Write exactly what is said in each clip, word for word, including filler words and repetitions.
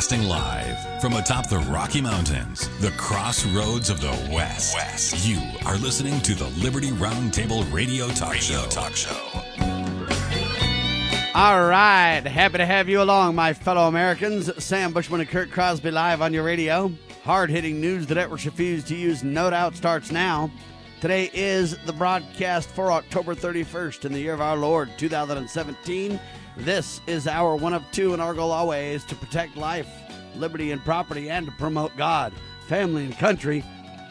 Broadcasting live from atop the Rocky Mountains, the crossroads of the West. West. You are listening to the Liberty Roundtable Radio Talk Radio Show. Talk Show. All right. Happy to have you along, my fellow Americans. Sam Bushman and Kurt Crosby live on your radio. Hard-hitting news the networks refuse to use, no doubt, starts now. Today is the broadcast for October thirty-first in the year of our Lord, two thousand seventeen. This is our one of two, and our goal always to protect life, liberty, and property, and to promote God, family, and country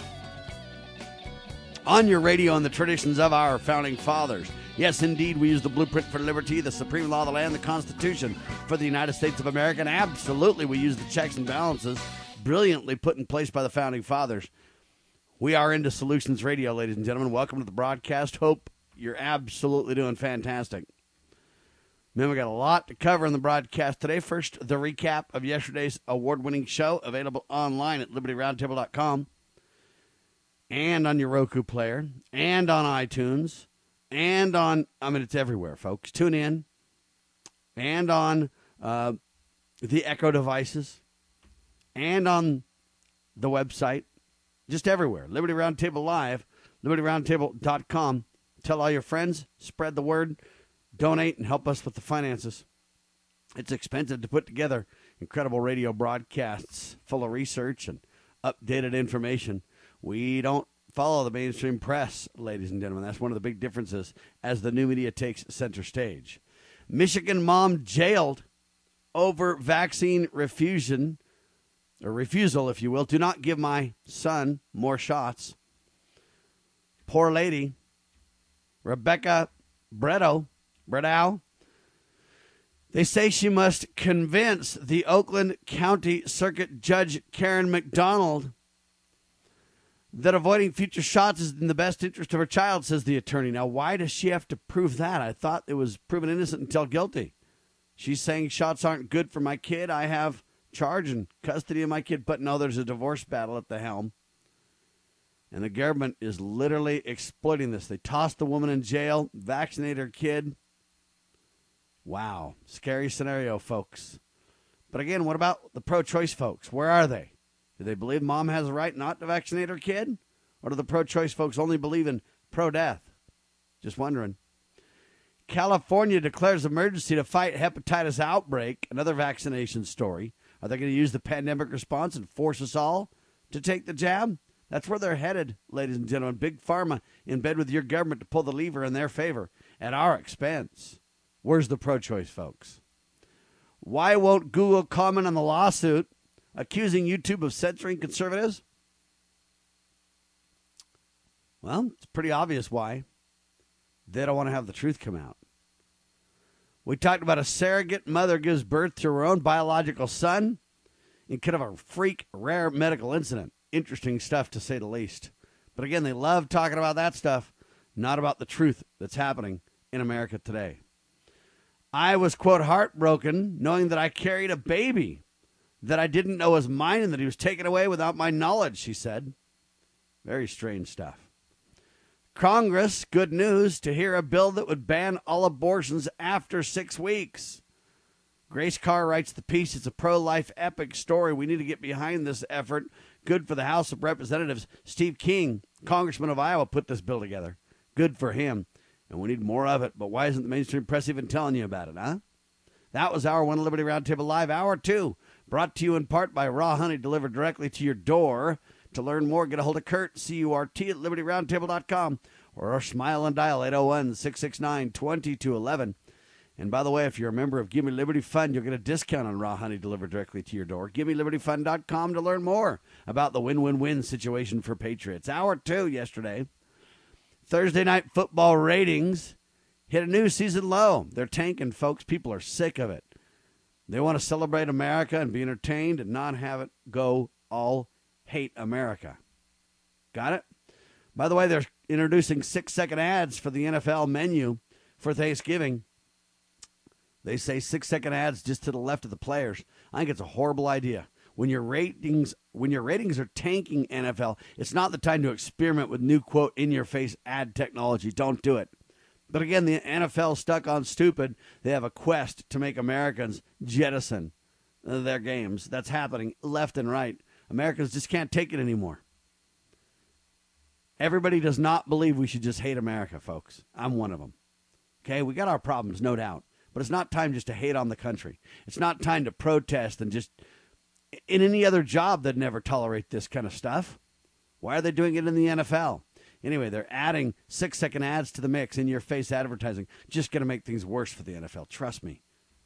on your radio and the traditions of our founding fathers. Yes, indeed, we use the blueprint for liberty, the supreme law of the land, the Constitution for the United States of America, and absolutely we use the checks and balances brilliantly put in place by the founding fathers. We are into Solutions Radio, ladies and gentlemen. Welcome to the broadcast. Hope you're absolutely doing fantastic. Man, we got a lot to cover in the broadcast today. First, the recap of yesterday's award-winning show, available online at liberty roundtable dot com and on your Roku player and on iTunes and on, I mean, it's everywhere, folks. Tune in and on uh, the Echo devices and on the website, just everywhere. Liberty Roundtable Live, liberty roundtable dot com. Tell all your friends, spread the word. Donate and help us with the finances. It's expensive to put together incredible radio broadcasts full of research and updated information. We don't follow the mainstream press, ladies and gentlemen. That's one of the big differences as the new media takes center stage. Michigan mom jailed over vaccine refusion, or refusal, if you will. Do not give my son more shots. Poor lady. Rebecca Bretto. Bredow. They say she must convince the Oakland County Circuit Judge Karen McDonald that avoiding future shots is in the best interest of her child, says the attorney. Now, why does she have to prove that? I thought it was proven innocent until guilty. She's saying shots aren't good for my kid. I have charge and custody of my kid. But no, there's a divorce battle at the helm. And the government is literally exploiting this. They tossed the woman in jail, vaccinate her kid. Wow. Scary scenario, folks. But again, what about the pro-choice folks? Where are they? Do they believe mom has a right not to vaccinate her kid? Or do the pro-choice folks only believe in pro-death? Just wondering. California declares emergency to fight hepatitis outbreak. Another vaccination story. Are they going to use the pandemic response and force us all to take the jab? That's where they're headed, ladies and gentlemen. Big pharma in bed with your government to pull the lever in their favor at our expense. Where's the pro-choice folks? Why won't Google comment on the lawsuit accusing YouTube of censoring conservatives? Well, it's pretty obvious why. They don't want to have the truth come out. We talked about a surrogate mother gives birth to her own biological son in kind of a freak, rare medical incident. Interesting stuff, to say the least. But again, they love talking about that stuff, not about the truth that's happening in America today. I was, quote, heartbroken knowing that I carried a baby that I didn't know was mine and that he was taken away without my knowledge, she said. Very strange stuff. Congress, good news, to hear a bill that would ban all abortions after six weeks. Grace Carr writes the piece, it's a pro-life epic story. We need to get behind this effort. Good for the House of Representatives. Steve King, Congressman of Iowa, put this bill together. Good for him. And we need more of it. But why isn't the mainstream press even telling you about it, huh? That was Hour one Liberty Roundtable Live. Hour two, brought to you in part by Raw Honey, delivered directly to your door. To learn more, get a hold of Kurt, C U R T, at liberty roundtable dot com, or smile and dial eight oh one, six six nine, two two one one. And by the way, if you're a member of Give Me Liberty Fund, you'll get a discount on Raw Honey delivered directly to your door. give me liberty fund dot com to learn more about the win-win-win situation for Patriots. Hour two yesterday. Thursday night football ratings hit a new season low. They're tanking, folks. People are sick of it. They want to celebrate America and be entertained and not have it go all hate America. Got it? By the way, they're introducing six-second ads for the N F L menu for Thanksgiving. They say six-second ads just to the left of the players. I think it's a horrible idea. When your ratings when your ratings are tanking, N F L, it's not the time to experiment with new, quote, in-your-face ad technology. Don't do it. But again, the N F L stuck on stupid. They have a quest to make Americans jettison their games. That's happening left and right. Americans just can't take it anymore. Everybody does not believe we should just hate America, folks. I'm one of them. Okay, we got our problems, no doubt. But it's not time just to hate on the country. It's not time to protest and just, in any other job, they'd never tolerate this kind of stuff. Why are they doing it in the N F L? Anyway, they're adding six-second ads to the mix, in-your-face advertising. Just going to make things worse for the N F L. Trust me.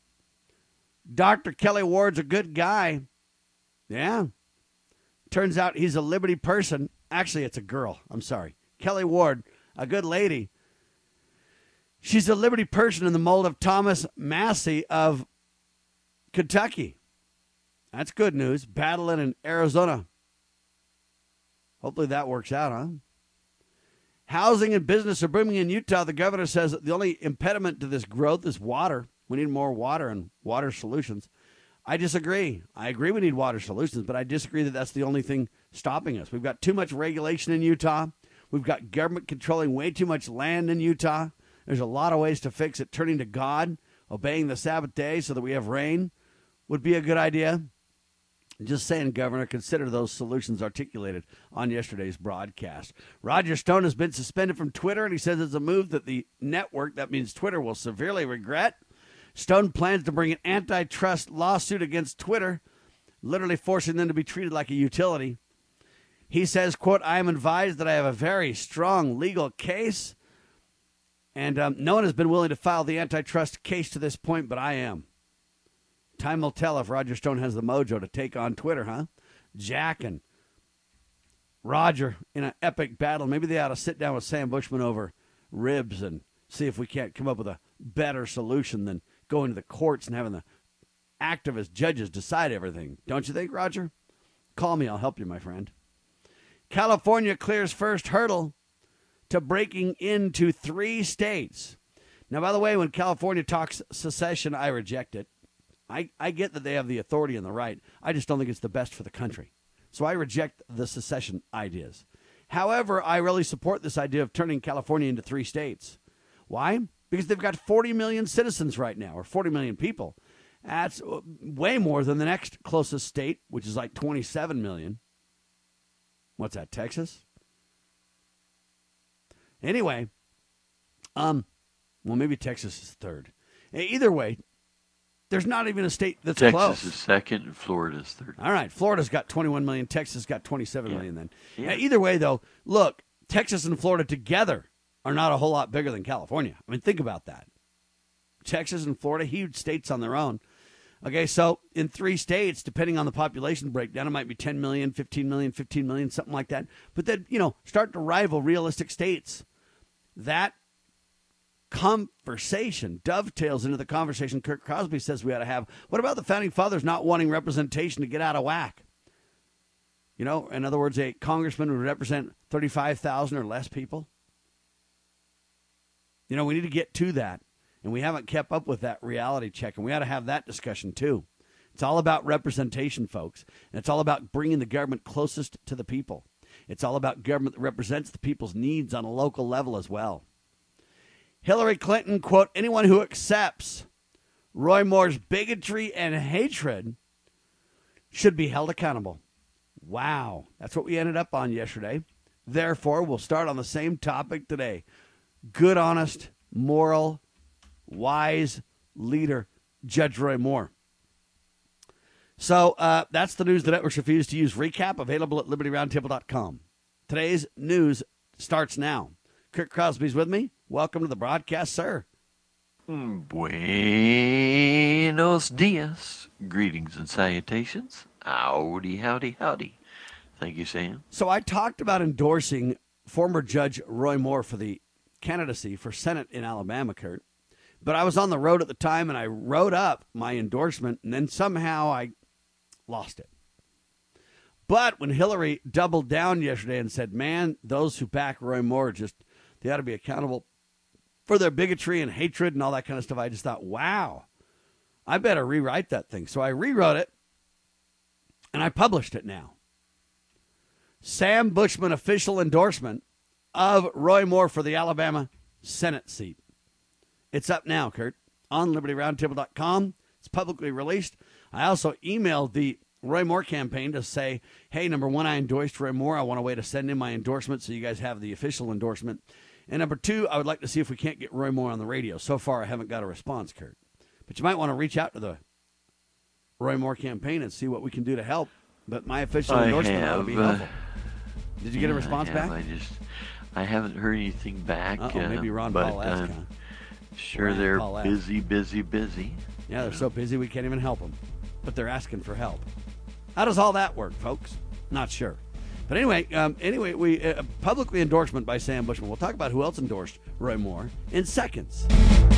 Doctor Kelly Ward's a good guy. Yeah. Turns out he's a Liberty person. Actually, it's a girl. I'm sorry. Kelly Ward, a good lady. She's a Liberty person in the mold of Thomas Massey of Kentucky. That's good news. Battling in Arizona. Hopefully that works out, huh? Housing and business are booming in Utah. The governor says that the only impediment to this growth is water. We need more water and water solutions. I disagree. I agree we need water solutions, but I disagree that that's the only thing stopping us. We've got too much regulation in Utah. We've got government controlling way too much land in Utah. There's a lot of ways to fix it. Turning to God, obeying the Sabbath day so that we have rain would be a good idea. Just saying, Governor, consider those solutions articulated on yesterday's broadcast. Roger Stone has been suspended from Twitter, and he says it's a move that the network, that means Twitter, will severely regret. Stone plans to bring an antitrust lawsuit against Twitter, literally forcing them to be treated like a utility. He says, quote, I am advised that I have a very strong legal case, and um, no one has been willing to file the antitrust case to this point, but I am. Time will tell if Roger Stone has the mojo to take on Twitter, huh? Jack and Roger in an epic battle. Maybe they ought to sit down with Sam Bushman over ribs and see if we can't come up with a better solution than going to the courts and having the activist judges decide everything. Don't you think, Roger? Call me. I'll help you, my friend. California clears first hurdle to breaking into three states. Now, by the way, when California talks secession, I reject it. I, I get that they have the authority and the right. I just don't think it's the best for the country. So I reject the secession ideas. However, I really support this idea of turning California into three states. Why? Because they've got forty million citizens right now, or forty million people. That's way more than the next closest state, which is like twenty-seven million. What's that, Texas? Anyway, um, well, maybe Texas is third. Either way, there's not even a state that's Texas close. Texas is second and Florida's third. All right. Florida's got twenty-one million. Texas got twenty-seven yeah. million then. Yeah. Now, either way, though, look, Texas and Florida together are not a whole lot bigger than California. I mean, think about that. Texas and Florida, huge states on their own. Okay, so in three states, depending on the population breakdown, it might be ten million, fifteen million, fifteen million, something like that. But then, you know, start to rival realistic states. That conversation dovetails into the conversation Kirk Crosby says we ought to have. What about the Founding Fathers not wanting representation to get out of whack? You know, in other words, a congressman would represent thirty-five thousand or less people. You know, we need to get to that. And we haven't kept up with that reality check. And we ought to have that discussion, too. It's all about representation, folks. And it's all about bringing the government closest to the people. It's all about government that represents the people's needs on a local level as well. Hillary Clinton, quote, anyone who accepts Roy Moore's bigotry and hatred should be held accountable. Wow. That's what we ended up on yesterday. Therefore, we'll start on the same topic today. Good, honest, moral, wise leader, Judge Roy Moore. So uh, that's the news the networks refuse to use. Recap available at liberty roundtable dot com. Today's news starts now. Kirk Crosby's with me. Welcome to the broadcast, sir. Buenos dias. Greetings and salutations. Howdy, howdy, howdy. Thank you, Sam. So I talked about endorsing former Judge Roy Moore for the candidacy for Senate in Alabama, Kurt. But I was on the road at the time, and I wrote up my endorsement, and then somehow I lost it. But when Hillary doubled down yesterday and said, man, those who back Roy Moore, just they ought to be accountable for their bigotry and hatred and all that kind of stuff, I just thought, wow, I better rewrite that thing. So I rewrote it, and I published it now. Sam Bushman official endorsement of Roy Moore for the Alabama Senate seat. It's up now, Kurt, on liberty roundtable dot com. It's publicly released. I also emailed the Roy Moore campaign to say, hey, number one, I endorsed Roy Moore. I want a way to send in my endorsement so you guys have the official endorsement. And number two, I would like to see if we can't get Roy Moore on the radio. So far, I haven't got a response, Kurt. But you might want to reach out to the Roy Moore campaign and see what we can do to help. But my official I endorsement have, ought to be uh, helpful. Did you get yeah, a response I have. back? I just, I haven't heard anything back. Uh-oh, uh, maybe Ron but Paul asked, I'm huh? sure Ron they're Paul asked. busy, busy, busy. Yeah, they're so busy we can't even help them. But they're asking for help. How does all that work, folks? Not sure. But anyway, um, anyway, we uh, publicly endorsement by Sam Bushman. We'll talk about who else endorsed Roy Moore in seconds.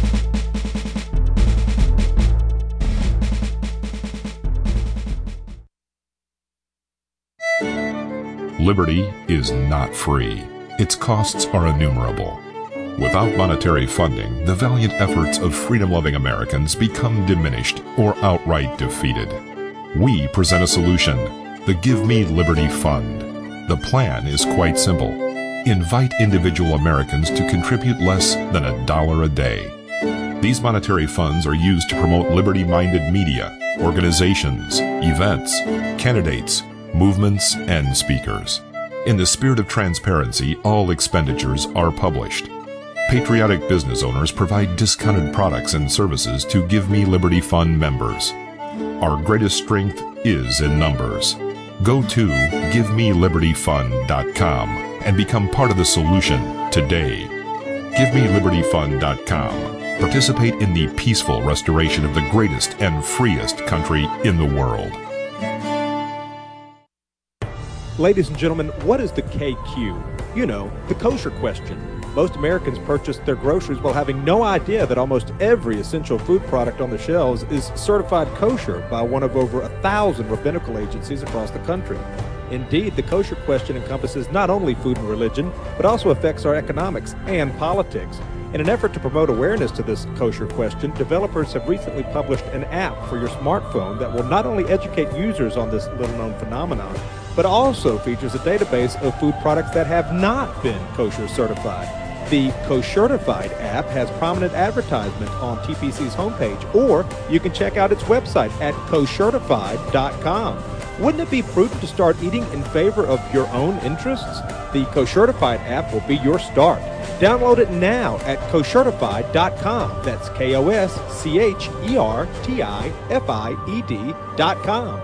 Liberty is not free. Its costs are innumerable. Without monetary funding, the valiant efforts of freedom-loving Americans become diminished or outright defeated. We present a solution, the Give Me Liberty Fund. The plan is quite simple. Invite individual Americans to contribute less than a dollar a day. These monetary funds are used to promote liberty-minded media, organizations, events, candidates, movements, and speakers. In the spirit of transparency, all expenditures are published. Patriotic business owners provide discounted products and services to Give Me Liberty Fund members. Our greatest strength is in numbers. Go to give me liberty fund dot com and become part of the solution today. give me liberty fund dot com. Participate in the peaceful restoration of the greatest and freest country in the world. Ladies and gentlemen, what is the K Q? You know, the kosher question. Most Americans purchase their groceries while having no idea that almost every essential food product on the shelves is certified kosher by one of over a thousand rabbinical agencies across the country. Indeed, the kosher question encompasses not only food and religion, but also affects our economics and politics. In an effort to promote awareness to this kosher question, developers have recently published an app for your smartphone that will not only educate users on this little-known phenomenon, but also features a database of food products that have not been kosher certified. The Koshertified app has prominent advertisement on T P C's homepage, or you can check out its website at koshertified dot com. Wouldn't it be prudent to start eating in favor of your own interests? The Koshertified app will be your start. Download it now at koshertified dot com. That's K O S C H E R T I F I E D dot com.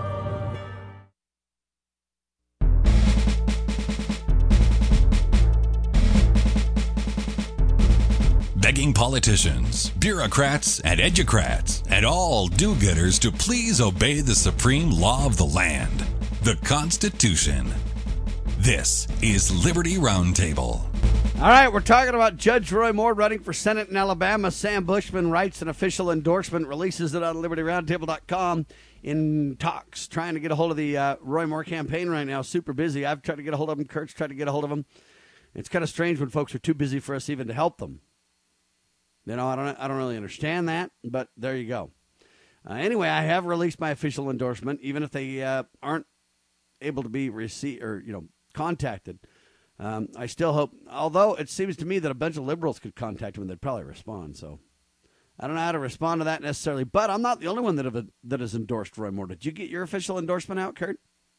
Begging politicians, bureaucrats, and educrats, and all do-gooders to please obey the supreme law of the land, the Constitution. This is Liberty Roundtable. All right, we're talking about Judge Roy Moore running for Senate in Alabama. Sam Bushman writes an official endorsement, releases it on liberty roundtable dot com in talks, trying to get a hold of the uh, Roy Moore campaign right now. Super busy. I've tried to get a hold of him. Kurt's tried to get a hold of him. It's kind of strange when folks are too busy for us even to help them. You know, I don't I don't really understand that, but there you go. Uh, anyway, I have released my official endorsement, even if they uh, aren't able to be received or, you know, contacted. Um, I still hope, although it seems to me that a bunch of liberals could contact him and they'd probably respond. So I don't know how to respond to that necessarily, but I'm not the only one that have that has endorsed Roy Moore. Did you get your official endorsement out, Kurt?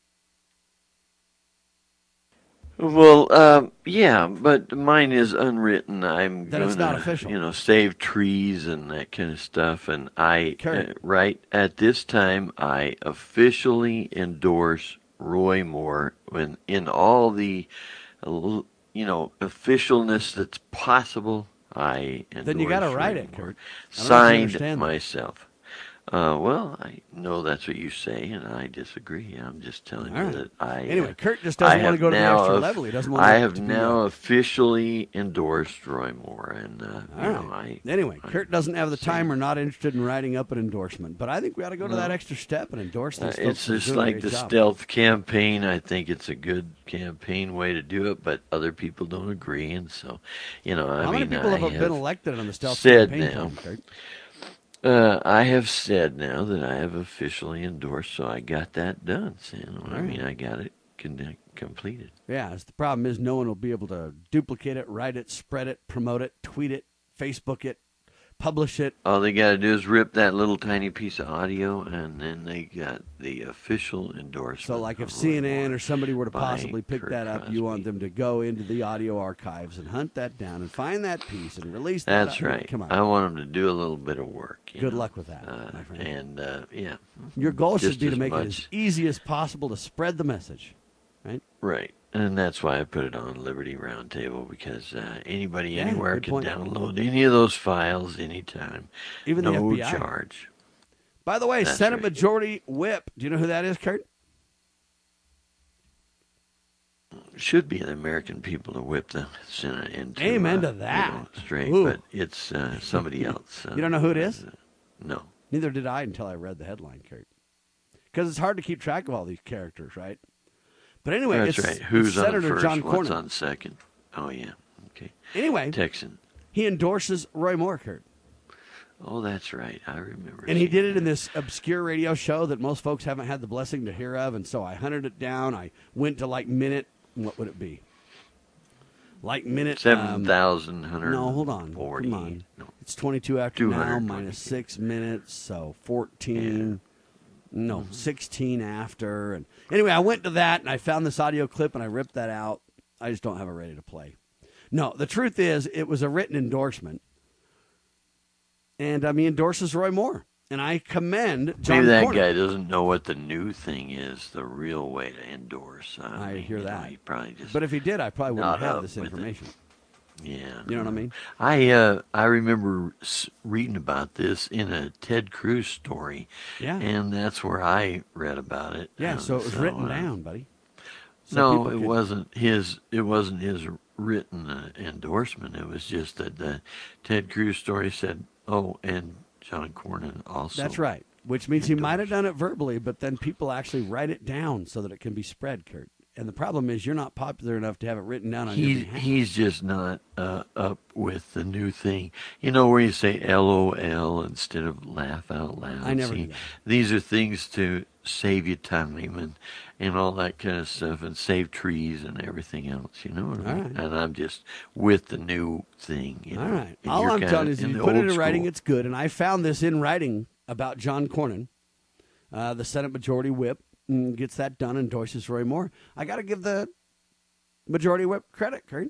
Well, um, yeah, but mine is unwritten. I'm Then going it's not to, official. you know, save trees and that kind of stuff. And I, Kurt. uh, right at this time, I officially endorse Roy Moore when in all the, uh, you know, officialness that's possible. I endorse Then you got to write Roy it, Moore. Kurt. I don't know if you Signed understand that. myself. Uh, well, I know that's what you say, and I disagree. I'm just telling All you right. that I. Anyway, uh, Kurt just doesn't I want to have go to the now extra of- level. He doesn't want I it have to be, now uh, officially endorsed Roy Moore, and uh, All you right. know, I. Anyway, I- Kurt doesn't have the Same. time or not interested in writing up an endorsement, but I think we ought to go to No. that extra step and endorse Uh, these folks. it's that are just doing a like great the job. stealth campaign. I think it's a good campaign way to do it, but other people don't agree, and so, you know, I How mean, many people I have, been elected on the stealth said campaign now. plan, Kurt? Uh, I have said now that I have officially endorsed, so I got that done. So, you know, I All right. mean, I got it con- completed. Yeah, it's the problem is no one will be able to duplicate it, write it, spread it, promote it, tweet it, Facebook it, publish it. All they got to do is rip that little tiny piece of audio, and then they got the official endorsement. So, like if of C N Roy N Moore or somebody were to by possibly pick Kurt that up, Crosby. you want them to go into the audio archives and hunt that down and find that piece and release that. That's out. right. Come on. I want them to do a little bit of work. you Good know. luck with that, uh, my friend. And, uh, yeah. Your goal just should be to as make it much- as easy as possible to spread the message, right? Right. And that's why I put it on Liberty Roundtable, because uh, anybody Yeah, anywhere good can point. download any of those files anytime. Even the no F B I. charge. By the way, That's Senate right. Majority Whip. Do you know who that is, Kurt? Should be the American people to whip the Senate into Amen uh, to that. you know, straight, Ooh. but it's uh, somebody else. Uh, You don't know who it is? uh, No. Neither did I until I read the headline, Kurt. Because it's hard to keep track of all these characters, right? But anyway, That's it's, right. Who's it's on Senator first? John What's Cornyn. on second? Oh, yeah. Okay. Anyway, Texan. he endorses Roy Moore, Kurt. Oh, that's right. I remember. And he seeing did it that. in this obscure radio show that most folks haven't had the blessing to hear of. And so I hunted it down. I went to like minute, what would it be? Like minute. Seven um, thousand hundred. No, hold on. Forty. Come on. No. It's twenty-two after now, two hundred minus six minutes, so fourteen. No, Mm-hmm. sixteen after. And anyway, I went to that and I found this audio clip and I ripped that out. I just don't have it ready to play. No, the truth is, it was a written endorsement. And um, he endorses Roy Moore. And I commend John Maybe that Cornyn. guy doesn't know what the new thing is, the real way to endorse. Uh, I mean, hear you know, that. he probably just. But if he did, I probably wouldn't Not have up this with it. information. Yeah. You know what I mean? I uh, I remember s- reading about this in a Ted Cruz story. Yeah. And that's where I read about it. Yeah, Uh, so it was written uh, down, buddy. So no, people it could- wasn't his. It wasn't his written uh, endorsement. It was just that the Ted Cruz story said, "Oh, and John Cornyn also." That's right. Which means he might have endorsed. done it verbally, but then people actually write it down so that it can be spread, Kurt. And the problem is you're not popular enough to have it written down on your He's behalf. he's just not uh, up with the new thing. You know where you say L O L instead of laugh out loud. I never See, do that. These are things to save you time and and all that kind of stuff, and save trees and everything else. You know what I All mean? right. And I'm just with the new thing. You know? All right. And All you're I'm kinda telling you is if in you the put it old in writing, school. it's good. And I found this in writing about John Cornyn, uh, the Senate Majority Whip, and gets that done, endorses Roy Moore. I got to give the Majority Whip credit, Kurt.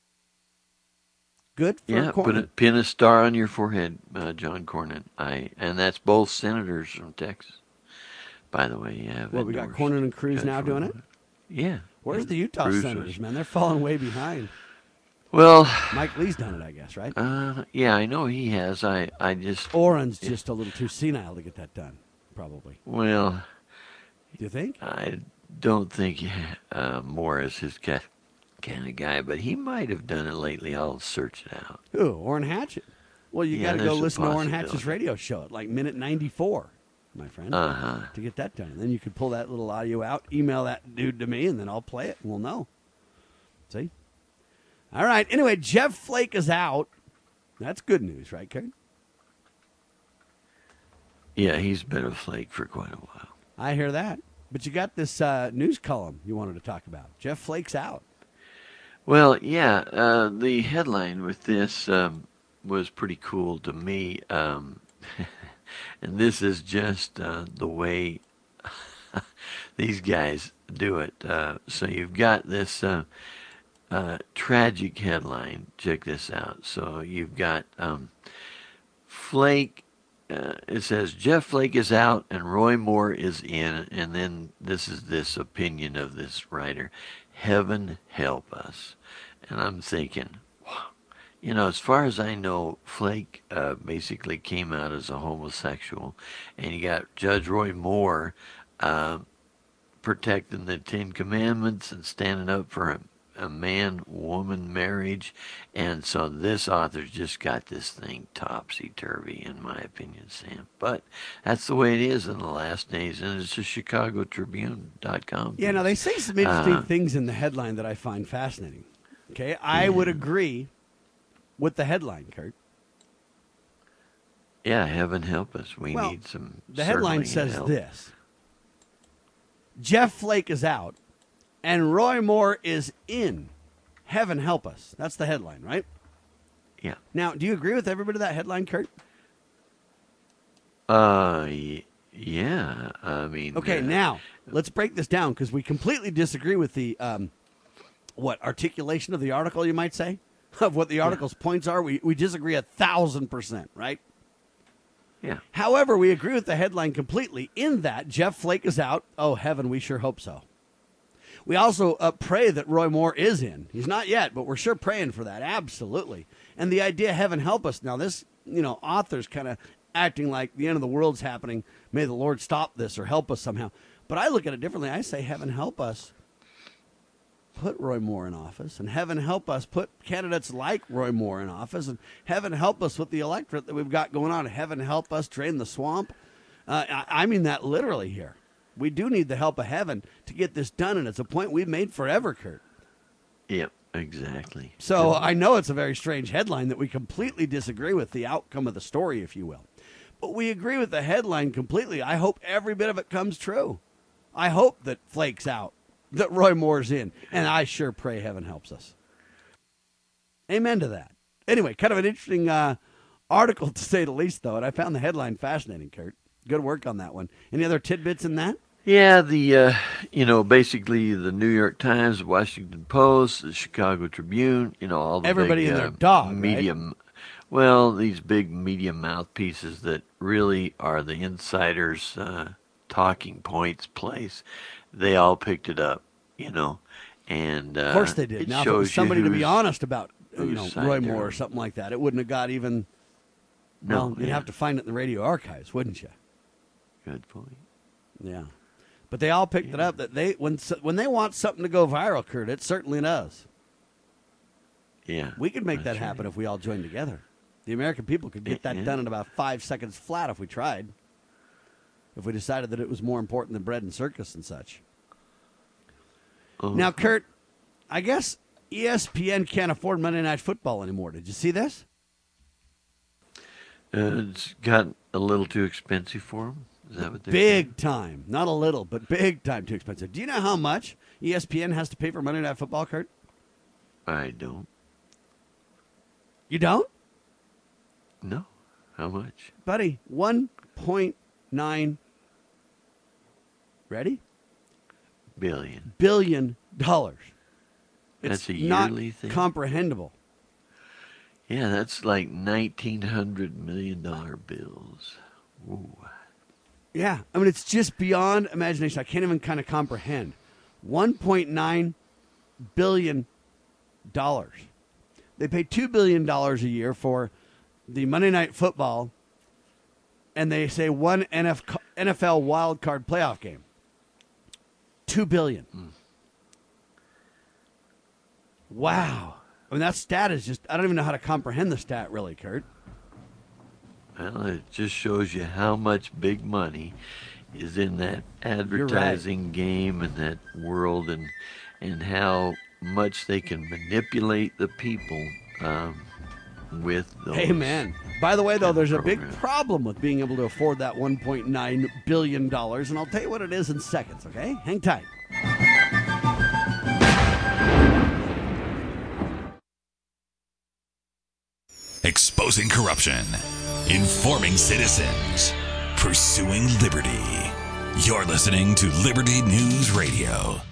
Good for Yeah, Cornyn. put a, pin a star on your forehead, uh, John Cornyn. I and that's both senators from Texas. By the way, yeah. Well, we got Cornyn and Cruz now doing it? Yeah. Where's yeah. the Utah Cruz Senators, was- man? They're falling way behind. Well, Mike Lee's done it, I guess, right? uh, yeah, I know he has. I, I just, Oren's just a little too senile to get that done, probably. well, Do you think? I don't think uh, Moore is his kind kind of guy, but he might have done it lately. I'll search it out. Who? Orrin Hatchett. Well, you Yeah, got to go there's a listen to Orrin Hatchett's possibility. radio show at like minute ninety-four, my friend, Uh huh. to get that done. And then you could pull that little audio out, email that dude to me, and then I'll play it, and we'll know. See? All right. Anyway, Jeff Flake is out. That's good news, right, Kurt? Yeah, he's been a flake for quite a while. I hear that. But you got this uh, news column you wanted to talk about. Jeff Flake's out. Well, yeah, uh, the headline with this um, was pretty cool to me. Um, and this is just uh, the way these guys do it. Uh, so you've got this uh, uh, tragic headline. Check this out. So you've got um, Flake. Uh, it says Jeff Flake is out and Roy Moore is in, and then this is this opinion of this writer: heaven help us. And I'm thinking, wow. You know, as far as I know, Flake uh, basically came out as a homosexual, and you got Judge Roy Moore uh, protecting the Ten Commandments and standing up for a, a man-woman marriage, and so this author's just got this thing topsy-turvy, in my opinion, Sam. But that's the way it is in the last days, and it's a Chicago Tribune dot com. Yeah, now they say some interesting Uh, things in the headline that I find fascinating. Okay, I would agree with the headline, Kurt. Yeah, heaven help us. We Well, need some. The headline certainly says help. this: Jeff Flake is out, and Roy Moore is in. Heaven help us. That's the headline, right? Yeah. Now, do you agree with every bit of that headline, Kurt? Uh, y- yeah. I mean. Okay, uh, now let's break this down because we completely disagree with the um, what articulation of the article, you might say, of what the article's yeah. points are. We we disagree a thousand percent, right? Yeah. However, we agree with the headline completely in that Jeff Flake is out. Oh, heaven, we sure hope so. We also uh, pray that Roy Moore is in. He's not yet, but we're sure praying for that. Absolutely. And the idea, heaven help us. Now, this, you know, author's kind of acting like the end of the world's happening. May the Lord stop this or help us somehow. But I look at it differently. I say, heaven help us put Roy Moore in office, and heaven help us put candidates like Roy Moore in office, and heaven help us with the electorate that we've got going on. Heaven help us drain the swamp. Uh, I, I mean that literally here. We do need the help of heaven to get this done, and it's a point we've made forever, Kurt. Yep, exactly. So I know it's a very strange headline that we completely disagree with the outcome of the story, if you will. But we agree with the headline completely. I hope every bit of it comes true. I hope that Flake's out, that Roy Moore's in, and I sure pray heaven helps us. Amen to that. Anyway, kind of an interesting uh, article, to say the least, though, and I found the headline fascinating, Kurt. Good work on that one. Any other tidbits in that? Yeah, the, uh, you know, basically the New York Times, the Washington Post, the Chicago Tribune, you know, all the Everybody big, and uh, their dog, media, right? Well, these big media mouthpieces that really are the insiders' uh, talking points place, they all picked it up, you know. And uh, of course they did. Now, if it was somebody to be honest about, you know, Roy Moore or something like that, it wouldn't have got even, well, no, you'd yeah. have to find it in the radio archives, wouldn't you? Good point. Yeah. But they all picked yeah. it up that they when when they want something to go viral, Kurt, it certainly does. Yeah. We could make that right. happen if we all joined together. The American people could get that yeah. done in about five seconds flat if we tried. If we decided that it was more important than bread and circus and such. Uh-huh. Now, Kurt, I guess E S P N can't afford Monday Night Football anymore. Did you see this? Uh, it's got a little too expensive for them. Is that what they're Big saying? time. Not a little, but big time too expensive. Do you know how much E S P N has to pay for Monday Night Football, Kurt? I don't. You don't? No. How much? Buddy, one point nine, ready? Billion. Billion dollars. It's That's a not yearly thing? comprehensible. Yeah, that's like nineteen hundred million dollar bills. Ooh. Yeah, I mean, it's just beyond imagination. I can't even kind of comprehend. one point nine billion dollars. They pay two billion dollars a year for the Monday Night Football, and they say one N F L wild card playoff game. two billion dollars. Mm. Wow. I mean, that stat is just, I don't even know how to comprehend the stat, really, Kurt. Well, it just shows you how much big money is in that advertising right. game and that world, and and how much they can manipulate the people um, with those. Amen. By the way, though, there's a big programs. problem with being able to afford that one point nine billion dollars, and I'll tell you what it is in seconds, okay? Hang tight. Exposing corruption, informing citizens, pursuing liberty. You're listening to Liberty News Radio.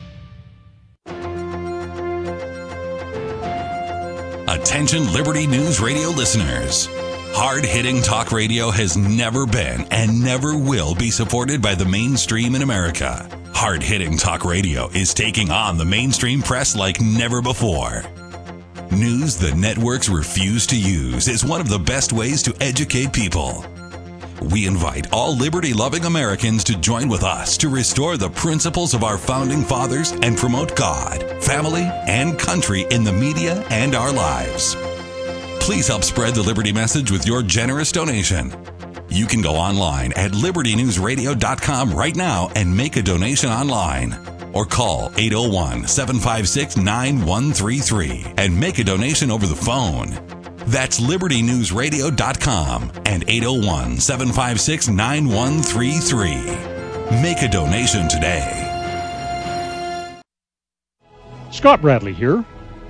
Attention Liberty News Radio listeners. Hard-hitting talk radio has never been and never will be supported by the mainstream in America. Hard-hitting talk radio is taking on the mainstream press like never before. News the networks refuse to use is one of the best ways to educate people. We invite all liberty-loving Americans to join with us to restore the principles of our founding fathers and promote God, family, and country in the media and our lives. Please help spread the Liberty message with your generous donation. You can go online at liberty news radio dot com right now and make a donation online. Or call eight oh one, seven five six, nine one three three and make a donation over the phone. That's liberty news radio dot com and eight oh one, seven five six, nine one three three. Make a donation today. Scott Bradley here.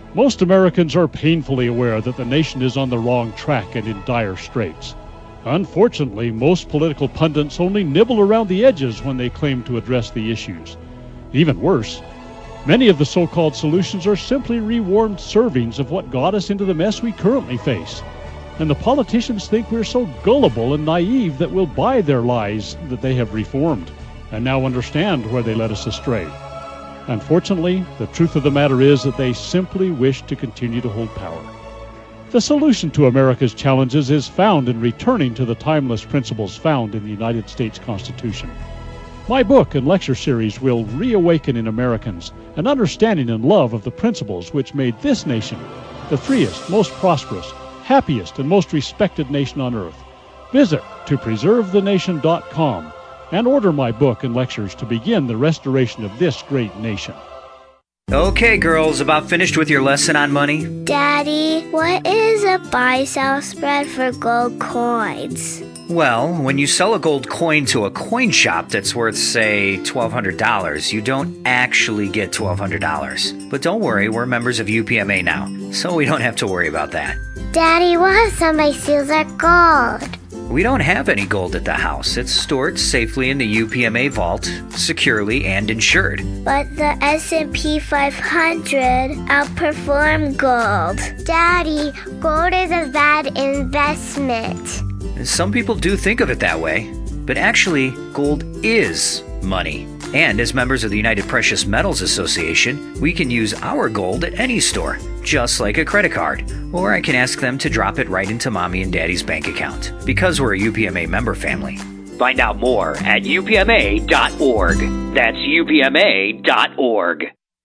Most Americans are painfully aware that the nation is on the wrong track and in dire straits. Unfortunately, most political pundits only nibble around the edges when they claim to address the issues. Even worse, many of the so-called solutions are simply rewarmed servings of what got us into the mess we currently face. And the politicians think we're so gullible and naive that we'll buy their lies that they have reformed, and now understand where they led us astray. Unfortunately, the truth of the matter is that they simply wish to continue to hold power. The solution to America's challenges is found in returning to the timeless principles found in the United States Constitution. My book and lecture series will reawaken in Americans an understanding and love of the principles which made this nation the freest, most prosperous, happiest, and most respected nation on earth. Visit to preserve the nation dot com and order my book and lectures to begin the restoration of this great nation. Okay, girls, about finished with your lesson on money? Daddy, what is a buy-sell spread for gold coins? Well, when you sell a gold coin to a coin shop that's worth, say, twelve hundred dollars, you don't actually get twelve hundred dollars. But don't worry, we're members of U P M A now, so we don't have to worry about that. Daddy, what if somebody steals our gold? We don't have any gold at the house. It's stored safely in the U P M A vault, securely and insured. But the S and P five hundred outperformed gold. Daddy, gold is a bad investment. Some people do think of it that way, but actually, gold is money. And as members of the United Precious Metals Association, we can use our gold at any store, just like a credit card. Or I can ask them to drop it right into Mommy and Daddy's bank account, because we're a U P M A member family. Find out more at U P M A dot org. That's U P M A dot org.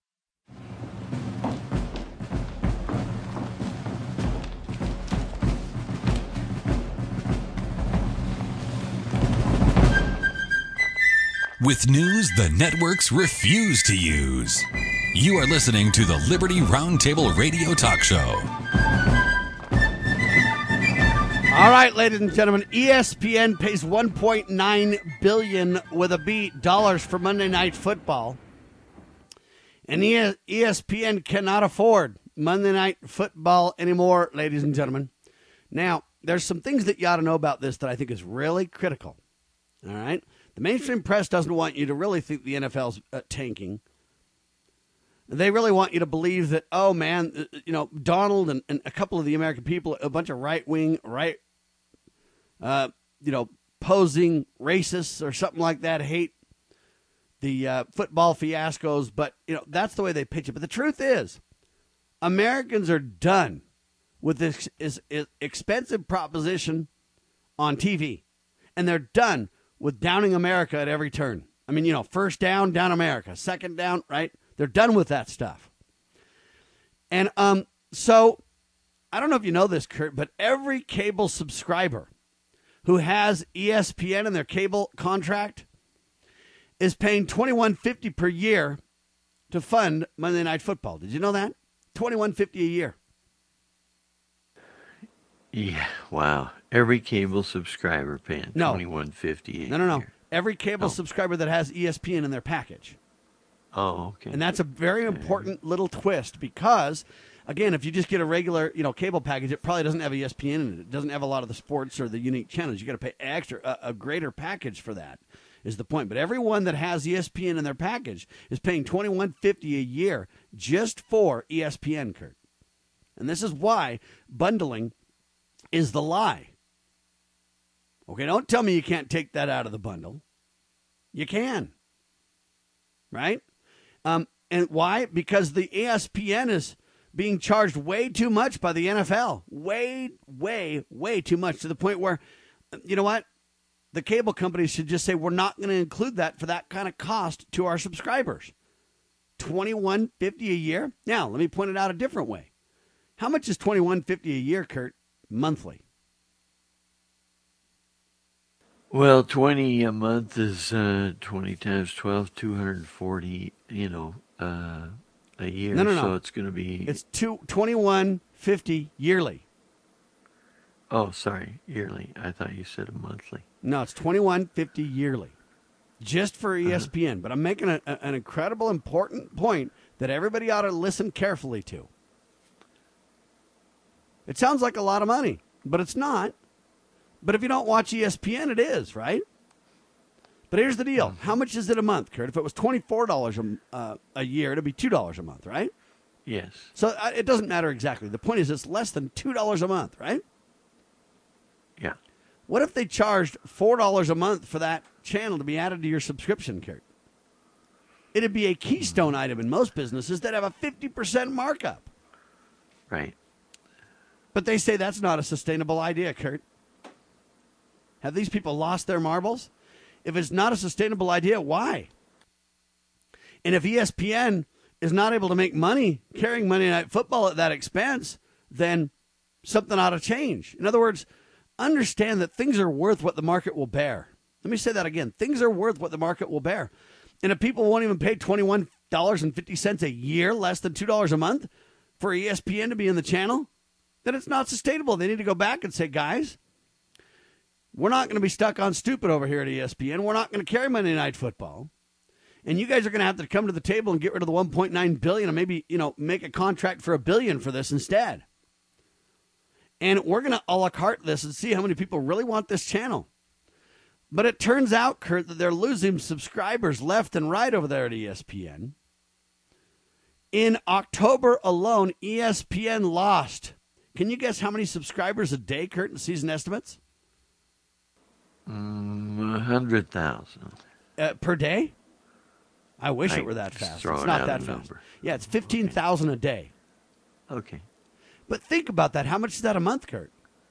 With news the networks refuse to use. You are listening to the Liberty Roundtable Radio Talk Show. All right, ladies and gentlemen, E S P N pays one point nine billion dollars with a B dollars for Monday Night Football. And E S P N cannot afford Monday Night Football anymore, ladies and gentlemen. Now, there's some things that you ought to know about this that I think is really critical. All right? The mainstream press doesn't want you to really think the N F L's uh, tanking. They really want you to believe that, oh, man, you know, Donald and, and a couple of the American people, a bunch of right-wing, right, uh, you know, posing racists or something like that, hate the uh, football fiascos. But, you know, that's the way they pitch it. But the truth is, Americans are done with this is, is expensive proposition on T V. And they're done with downing America at every turn. I mean, you know, first down, down America. Second down, right? They're done with that stuff. And um, so, I don't know if you know this, Kurt, but every cable subscriber who has E S P N in their cable contract is paying twenty-one fifty per year to fund Monday Night Football. Did you know that? twenty-one fifty a year. Yeah, wow. Every cable subscriber paying no. twenty-one fifty. No, no, no. Every cable oh. subscriber that has E S P N in their package. Oh, okay. And that's a very important okay. little twist because, again, if you just get a regular, you know, cable package, it probably doesn't have E S P N in it. It doesn't have a lot of the sports or the unique channels. You got to pay extra, a, a greater package for that. Is the point. But everyone that has E S P N in their package is paying twenty-one fifty a year just for E S P N, Kurt. And this is why bundling is the lie. Okay, don't tell me you can't take that out of the bundle. You can. Right? Um, and why? Because the E S P N is being charged way too much by the N F L. Way, way, way too much to the point where, you know what? The cable companies should just say, we're not going to include that for that kind of cost to our subscribers. twenty-one fifty a year? Now, let me point it out a different way. How much is twenty-one fifty a year, Kurt, monthly? Well, twenty a month is uh, twenty times twelve, two hundred forty, you know, uh, a year. No, no, no. So it's going to be... It's two, twenty-one fifty yearly. Oh, sorry, yearly. I thought you said a monthly. No, it's twenty-one fifty yearly, just for E S P N. Uh-huh. But I'm making a, a, an incredible, important point that everybody ought to listen carefully to. It sounds like a lot of money, but it's not. But if you don't watch E S P N, it is, right? But here's the deal. How much is it a month, Kurt? If it was twenty-four dollars a, uh, a year, it'd be two dollars a month, right? Yes. So uh, it doesn't matter exactly. The point is it's less than two dollars a month, right? Yeah. What if they charged four dollars a month for that channel to be added to your subscription, Kurt? It'd be a keystone item in most businesses that have a fifty percent markup. Right. But they say that's not a sustainable idea, Kurt. Have these people lost their marbles? If it's not a sustainable idea, why? And if E S P N is not able to make money carrying Monday Night Football at that expense, then something ought to change. In other words, understand that things are worth what the market will bear. Let me say that again. Things are worth what the market will bear. And if people won't even pay twenty-one dollars and fifty cents a year, less than two dollars a month, for E S P N to be in the channel, then it's not sustainable. They need to go back and say, guys, we're not going to be stuck on stupid over here at E S P N. We're not going to carry Monday Night Football. And you guys are going to have to come to the table and get rid of the one point nine billion dollars and maybe, you know, make a contract for a billion for this instead. And we're going to a la carte this and see how many people really want this channel. But it turns out, Kurt, that they're losing subscribers left and right over there at E S P N. In October alone, E S P N lost. Can you guess how many subscribers a day, Kurt, in season estimates? Mm, one hundred thousand. Uh, per day? I wish I it were that fast. throw It's it not out that a fast. number. Yeah, it's fifteen thousand a day. Okay. But think about that. How much is that a month, Kurt?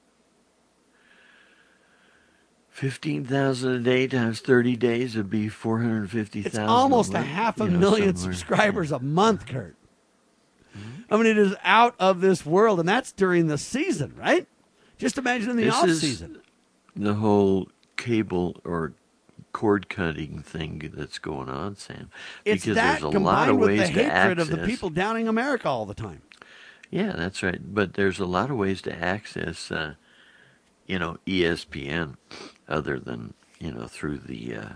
fifteen thousand a day times thirty days would be four hundred fifty thousand. It's almost a month, half a you know, million somewhere. subscribers Yeah. a month, Kurt. I mean, it is out of this world, and that's during the season, right? Just imagine in the This off is season. The whole cable or cord cutting thing that's going on, Sam. It's because that there's a lot combined of with ways the to hatred access. of the people downing America all the time. Yeah, that's right. But there's a lot of ways to access, uh, you know, E S P N, other than you know through the uh,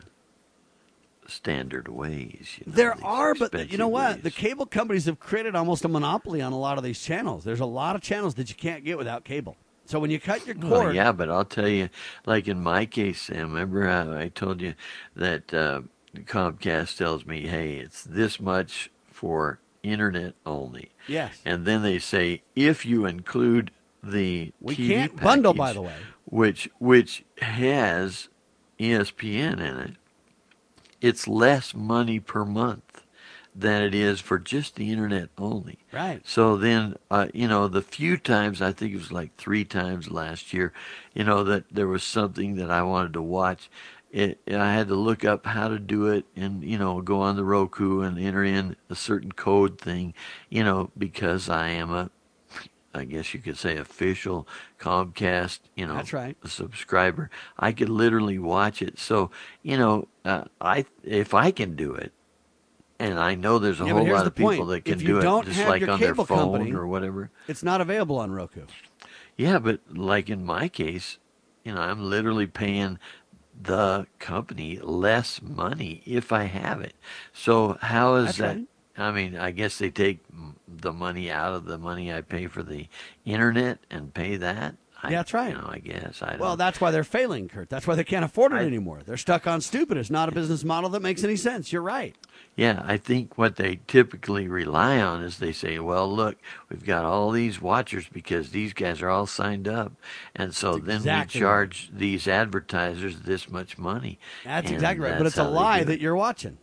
standard ways. You know, There these are, but you expensive know what? ways. The cable companies have created almost a monopoly on a lot of these channels. There's a lot of channels that you can't get without cable. So when you cut your cord, Well, yeah, but I'll tell you, like in my case, Sam, remember how I told you that uh, Comcast tells me, hey, it's this much for internet only. yes, And then they say, if you include the we T V can't bundle, by package, the way. which which has E S P N in it, it's less money per month than it is for just the internet only. Right. So then, uh, you know, the few times, I think it was like three times last year, you know, that there was something that I wanted to watch. It, I had to look up how to do it and, you know, go on the Roku and enter in a certain code thing, you know, because I am a, I guess you could say, official Comcast, you know, That's right. subscriber. I could literally watch it. So, you know, uh, I if I can do it, and I know there's a Yeah, but whole here's lot the of people point. that can If you do it don't just have like your on their cable phone company, or whatever. It's not available on Roku. Yeah, but like in my case, you know, I'm literally paying the company less money if I have it. So how is That's that? right. I mean, I guess they take the money out of the money I pay for the internet and pay that. I, Yeah, that's right. You know, I guess I don't. Well, that's why they're failing, Kurt. That's why they can't afford it I- anymore. They're stuck on stupid. It's not a business model that makes any sense. You're right. Yeah, I think what they typically rely on is they say, well, look, we've got all these watchers because these guys are all signed up. And so That's then exactly we charge these advertisers this much money. That's And exactly right. But that's it's a how they lie do that it. you're watching.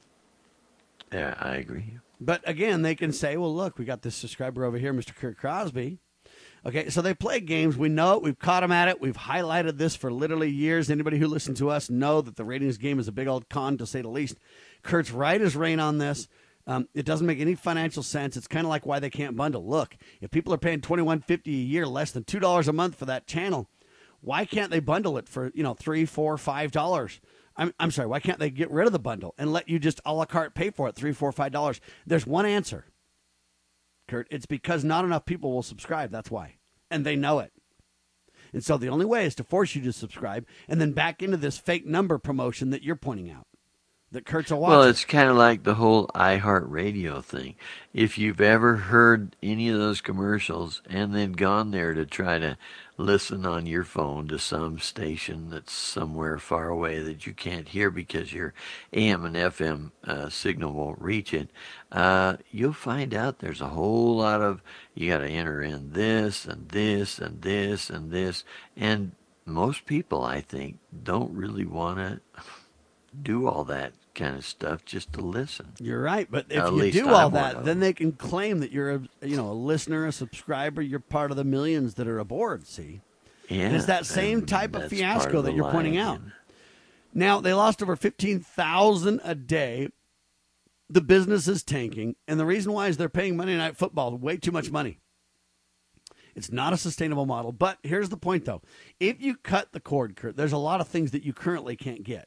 Yeah, I agree. But again, they can say, well, look, we got this subscriber over here, Mister Kurt Crosby. Okay, so they play games. We know it. We've caught them at it. We've highlighted this for literally years. Anybody who listens to us know that the ratings game is a big old con, to say the least. Kurt's right as rain on this. Um, it doesn't make any financial sense. It's kind of like why they can't bundle. Look, if people are paying twenty-one fifty a year, less than two dollars a month for that channel, why can't they bundle it for, you know, three, four, five dollars? I'm I'm sorry. Why can't they get rid of the bundle and let you just a la carte pay for it, three, four, five dollars? There's one answer, Kurt. It's because not enough people will subscribe. That's why, and they know it. And so the only way is to force you to subscribe and then back into this fake number promotion that you're pointing out. that Kurt's a watcher. Well, it's kind of like the whole iHeartRadio thing. If you've ever heard any of those commercials and then gone there to try to listen on your phone to some station that's somewhere far away that you can't hear because your A M and F M uh, signal won't reach it, uh, you'll find out there's a whole lot of, you got to enter in this and this and this and this. And most people, I think, don't really want to do all that kind of stuff just to listen. You're right, but if At you least do all I'm one that, of then them. they can claim that you're a you know a listener, a subscriber. You're part of the millions that are aboard. See, Yeah, and it's that same and type of that's fiasco part of that the you're pointing lie out. again. Now they lost over fifteen thousand a day. The business is tanking, and the reason why is they're paying Monday Night Football way too much money. It's not a sustainable model. But here's the point, though: if you cut the cord, Kurt, there's a lot of things that you currently can't get.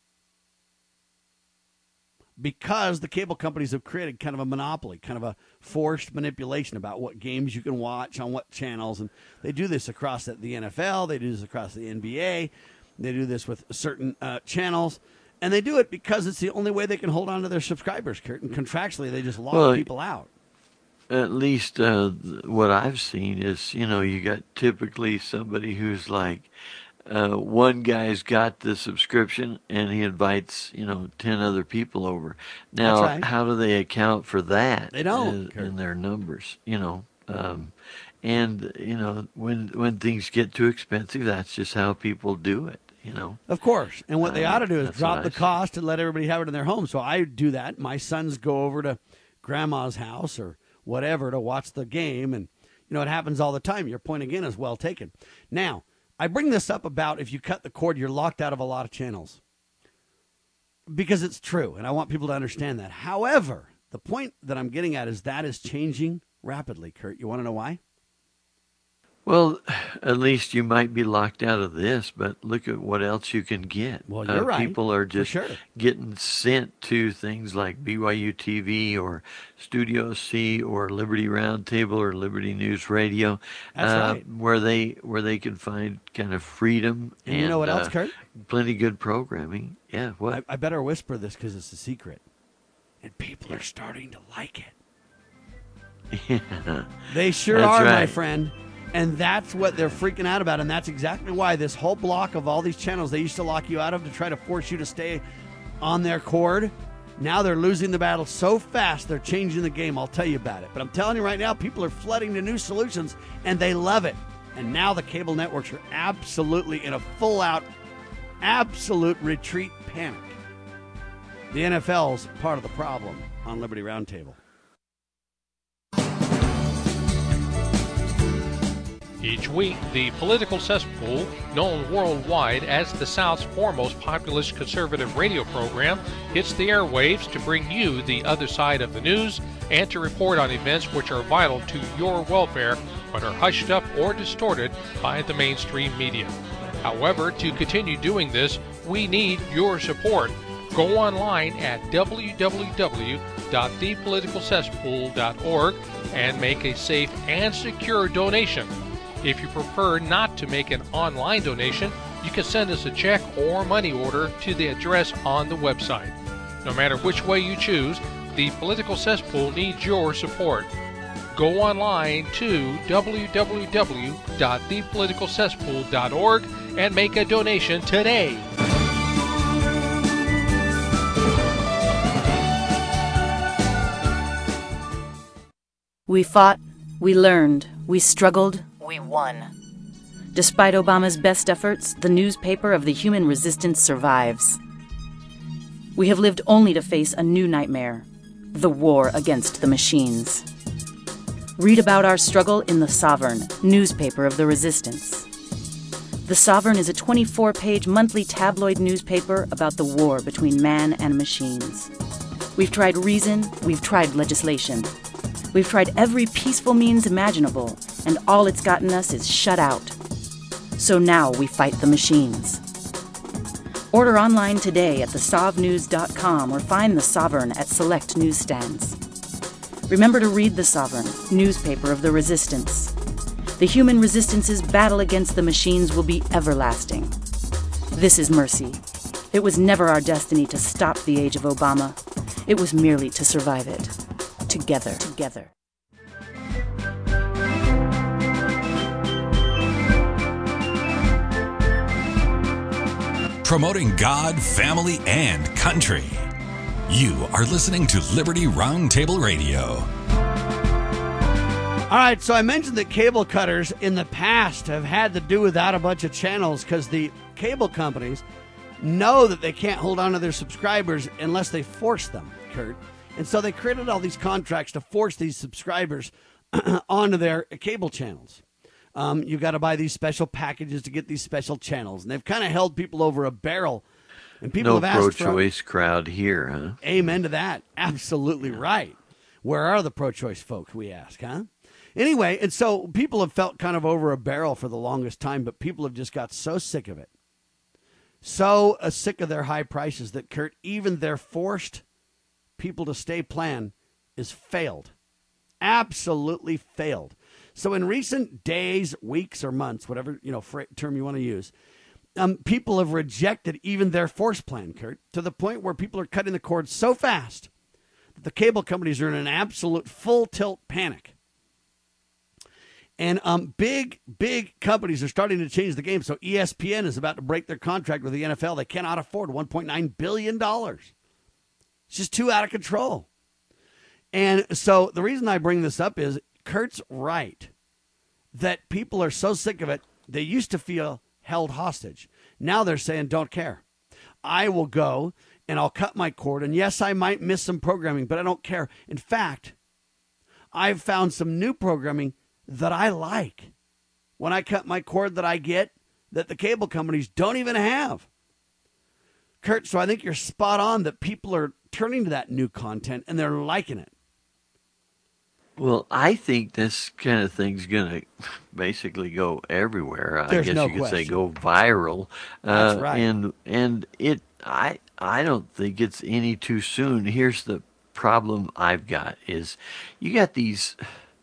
Because the cable companies have created kind of a monopoly, kind of a forced manipulation about what games you can watch on what channels. And they do this across the N F L. They do this across the N B A. They do this with certain uh, channels. And they do it because it's the only way they can hold on to their subscribers, Kurt. And contractually, they just lock Well, people out. At least uh, th- what I've seen is, you know, you got typically somebody who's like, uh, one guy's got the subscription and he invites, you know, ten other people over. Now, That's right. how do they account for that? They don't, in, Kurt. in their numbers, you know? Um, and, you know, when when things get too expensive, that's just how people do it, you know? Of course. And what they Uh, ought to do is that's drop what I the see. cost and let everybody have it in their home. So I do that. My sons go over to grandma's house or whatever to watch the game. And, you know, it happens all the time. Your point again is well taken. Now, I bring this up about if you cut the cord, you're locked out of a lot of channels. Because it's true, and I want people to understand that. However, the point that I'm getting at is that is changing rapidly, Kurt. You want to know why? Well, at least you might be locked out of this, but look at what else you can get. Well, you're uh, right, People are for just sure. getting sent to things like B Y U T V or Studio C or Liberty Roundtable or Liberty News Radio, That's uh, right. where they where they can find kind of freedom And you know what else, uh, Kurt? plenty good programming. Yeah, what? I, I better whisper this because it's a secret. And people are starting to like it. yeah. They sure That's are, my right. friend. And that's what they're freaking out about. And that's exactly why this whole block of all these channels they used to lock you out of to try to force you to stay on their cord. Now they're losing the battle so fast, they're changing the game. I'll tell you about it. But I'm telling you right now, people are flooding to new solutions, and they love it. And now the cable networks are absolutely in a full-out, absolute retreat panic. The N F L's part of the problem on Liberty Roundtable. Each week, the political cesspool, known worldwide as the South's foremost populist conservative radio program, hits the airwaves to bring you the other side of the news and to report on events which are vital to your welfare but are hushed up or distorted by the mainstream media. However, to continue doing this, we need your support. Go online at w w w dot the political cesspool dot org and make a safe and secure donation. If you prefer not to make an online donation, you can send us a check or money order to the address on the website. No matter which way you choose, the Political Cesspool needs your support. Go online to w w w dot the political cesspool dot org and make a donation today. We fought, we learned, we struggled, we won. Despite Obama's best efforts, the newspaper of the human resistance survives. We have lived only to face a new nightmare, the war against the machines. Read about our struggle in The Sovereign, newspaper of the resistance. The Sovereign is a twenty-four page monthly tabloid newspaper about the war between man and machines. We've tried reason, we've tried legislation. We've tried every peaceful means imaginable, and all it's gotten us is shut out. So now we fight the machines. Order online today at the sov news dot com or find The Sovereign at select newsstands. Remember to read The Sovereign, newspaper of the resistance. The human resistance's battle against the machines will be everlasting. This is Mercy. It was never our destiny to stop the age of Obama. It was merely to survive it. Together. Together. Promoting God, family, and country. You are listening to Liberty Roundtable Radio. All right, so I mentioned that cable cutters in the past have had to do without a bunch of channels because the cable companies know that they can't hold on to their subscribers unless they force them, Kurt. And so they created all these contracts to force these subscribers onto their cable channels. Um, you got to buy these special packages to get these special channels. And they've kind of held people over a barrel. And people no have asked pro-choice for, crowd here, huh? Amen to that. Absolutely right. Where are the pro-choice folks, we ask, huh? Anyway, and so people have felt kind of over a barrel for the longest time, but people have just got so sick of it. So uh, sick of their high prices that, Kurt, even their forced people to stay plan is failed. Absolutely failed. So in recent days, weeks, or months, whatever you know fr- term you want to use, um, people have rejected even their forced plan, Kurt, to the point where people are cutting the cord so fast that the cable companies are in an absolute full tilt panic. And um, big, big companies are starting to change the game. So E S P N is about to break their contract with the N F L. They cannot afford one point nine billion dollars. It's just too out of control. And so the reason I bring this up is Kurt's right that people are so sick of it. They used to feel held hostage. Now they're saying, don't care. I will go and I'll cut my cord. And yes, I might miss some programming, but I don't care. In fact, I've found some new programming that I like when I cut my cord that I get that the cable companies don't even have. Kurt, so I think you're spot on that people are turning to that new content and they're liking it. Well, I think this kind of thing's going to basically go everywhere. There's I guess no you could question. say go viral. That's uh, right. And and it I I don't think it's any too soon. Here's the problem I've got is you got these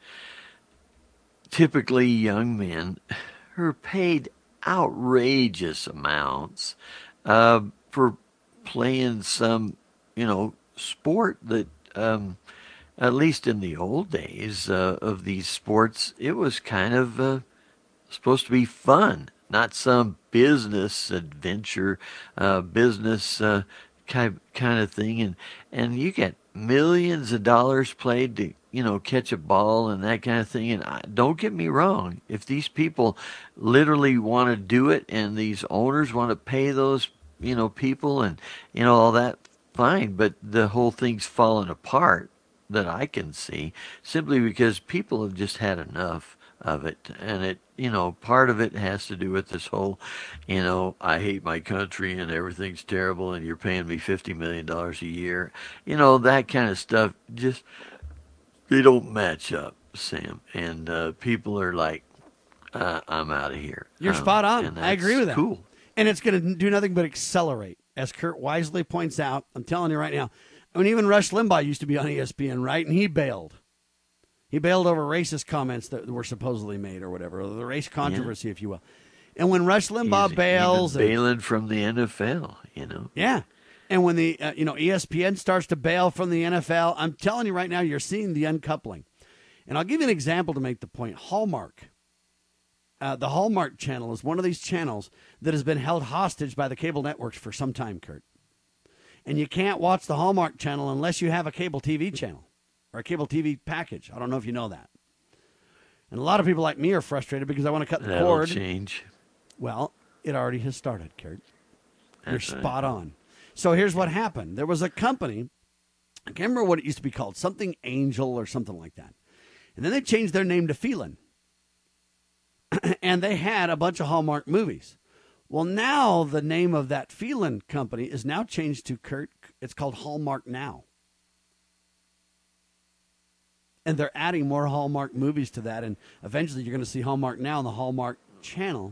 typically young men who are paid outrageous amounts uh, for playing some, you know, sport that, um, at least in the old days uh, of these sports, it was kind of uh, supposed to be fun, not some business adventure, uh, business uh, kind kind of thing. And and you get millions of dollars played to, you know, catch a ball and that kind of thing. And I, don't get me wrong, if these people literally want to do it and these owners want to pay those, you know, people and, you know, all that, fine. But the whole thing's fallen apart that I can see simply because people have just had enough of it. And it, you know, part of it has to do with this whole, you know, I hate my country and everything's terrible and you're paying me fifty million dollars a year. You know, that kind of stuff just, they don't match up, Sam. And uh, people are like, uh, I'm out of here. You're um, spot on. I agree with that. Cool. And it's going to do nothing but accelerate. As Kurt wisely points out, I'm telling you right now, I mean, even Rush Limbaugh used to be on E S P N, right? And he bailed. He bailed over racist comments that were supposedly made or whatever, or the race controversy, yeah. if you will. And when Rush Limbaugh He's bails... even bailing from the N F L, you know. Yeah. And when the uh, you know E S P N starts to bail from the N F L, I'm telling you right now, you're seeing the uncoupling. And I'll give you an example to make the point. Hallmark. Uh, the Hallmark channel is one of these channels that has been held hostage by the cable networks for some time, Kurt. And you can't watch the Hallmark channel unless you have a cable T V channel or a cable T V package. I don't know if you know that. And a lot of people like me are frustrated because I want to cut the That'll cord. change. Well, it already has started, Kurt. That's You're right. spot on. So here's what happened. There was a company, I can't remember what it used to be called, something Angel or something like that. And then they changed their name to Phelan. And they had a bunch of Hallmark movies. Well, now the name of that Phelan company is now changed to Kurt. It's called Hallmark Now. And they're adding more Hallmark movies to that. And eventually you're going to see Hallmark Now and the Hallmark channel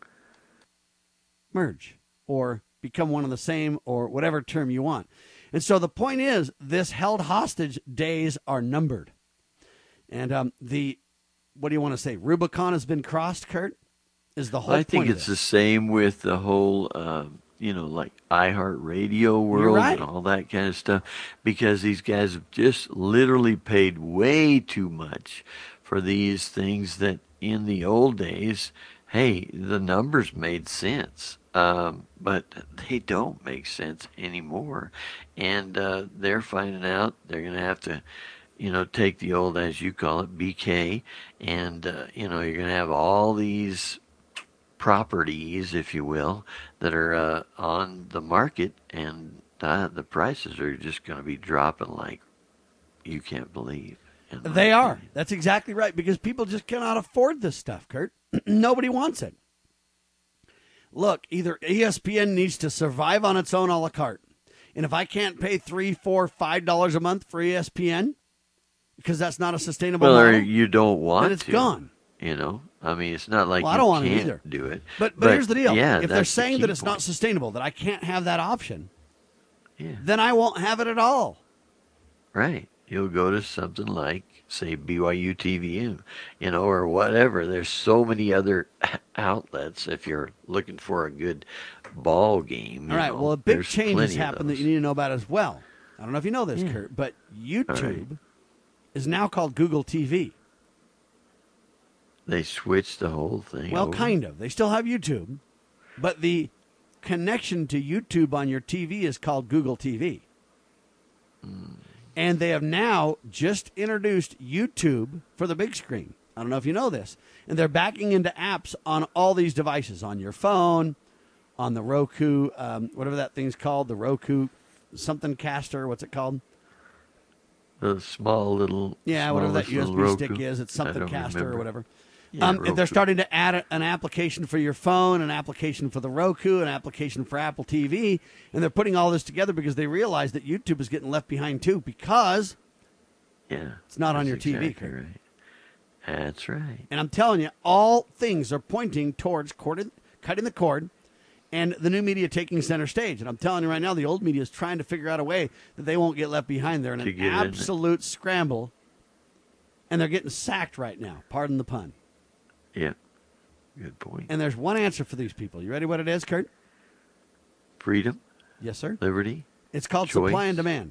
merge or become one and the same or whatever term you want. And so the point is, this held hostage days are numbered. And um, the, what do you want to say, Rubicon has been crossed, Kurt? Is the whole I think point it's of the same with the whole, uh, you know, like iHeartRadio World right. and all that kind of stuff, because these guys have just literally paid way too much for these things that in the old days, hey, the numbers made sense, um, but they don't make sense anymore. And uh, they're finding out they're going to have to, you know, take the old, as you call it, B K, and, uh, you know, you're going to have all these properties, if you will, that are uh, on the market, and uh, the prices are just going to be dropping like you can't believe. They are. That's exactly right, because people just cannot afford this stuff, Kurt. Nobody wants it. Look, either E S P N needs to survive on its own a la carte, and if I can't pay three, four, five dollars a month for E S P N, because that's not a sustainable well, model, or you don't want then it's to, gone. You know, I mean, it's not like well, you I don't want can't it either. do it. But, but but here's the deal: yeah, if they're that's the saying key that it's point. not sustainable, that I can't have that option, Yeah. then I won't have it at all. Right. You'll go to something like, say, B Y U T V, you know, or whatever. There's so many other outlets if you're looking for a good ball game. you All right. know, Well, a big there's change has plenty of happened that those. you need to know about as well. I don't know if you know this, Yeah. Kurt, but YouTube right. is now called Google T V. They switched the whole thing Well, over. kind of. They still have YouTube, but the connection to YouTube on your T V is called Google T V. Mm. And they have now just introduced YouTube for the big screen. I don't know if you know this. And they're backing into apps on all these devices, on your phone, on the Roku, um, whatever that thing's called, the Roku something caster, what's it called? The small little... Yeah, whatever that U S B little stick Roku. is. It's I something don't caster remember. or whatever. Yeah, um, and they're Roku. starting to add a, an application for your phone, an application for the Roku, an application for Apple T V, and they're putting all this together because they realize that YouTube is getting left behind too, because Yeah, it's not on that's your T V. exactly Kurt. right. That's right. And I'm telling you, all things are pointing towards corded, cutting the cord and the new media taking center stage. And I'm telling you right now, the old media is trying to figure out a way that they won't get left behind. They're in To an get in it. absolute scramble, and they're getting sacked right now. Pardon the pun. Yeah, good point. And there's one answer for these people. You ready what it is, Kurt? Freedom, Yes, sir. liberty. It's called Choice. supply and demand.